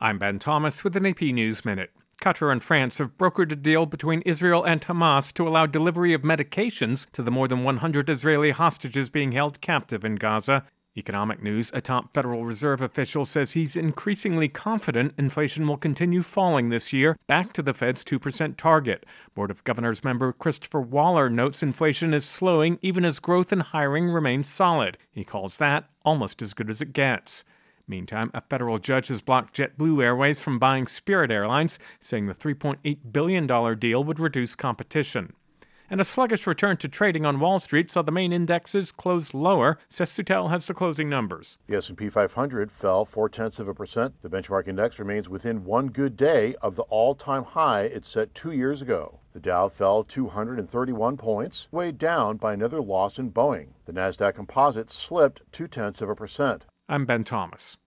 I'm Ben Thomas with an AP News Minute. Qatar and France have brokered a deal between Israel and Hamas to allow delivery of medications to the more than 100 Israeli hostages being held captive in Gaza. Economic news: a top Federal Reserve official says he's increasingly confident inflation will continue falling this year, back to the Fed's 2% target. Board of Governors member Christopher Waller notes inflation is slowing even as growth and hiring remain solid. He calls that almost as good as it gets. Meantime, a federal judge has blocked JetBlue Airways from buying Spirit Airlines, saying the $3.8 billion deal would reduce competition. And a sluggish return to trading on Wall Street saw the main indexes close lower. Seth Suttel has the closing numbers. The S&P 500 fell 0.4%. The benchmark index remains within one good day of the all-time high it set 2 years ago. The Dow fell 231 points, weighed down by another loss in Boeing. The Nasdaq Composite slipped 0.2%. I'm Ben Thomas.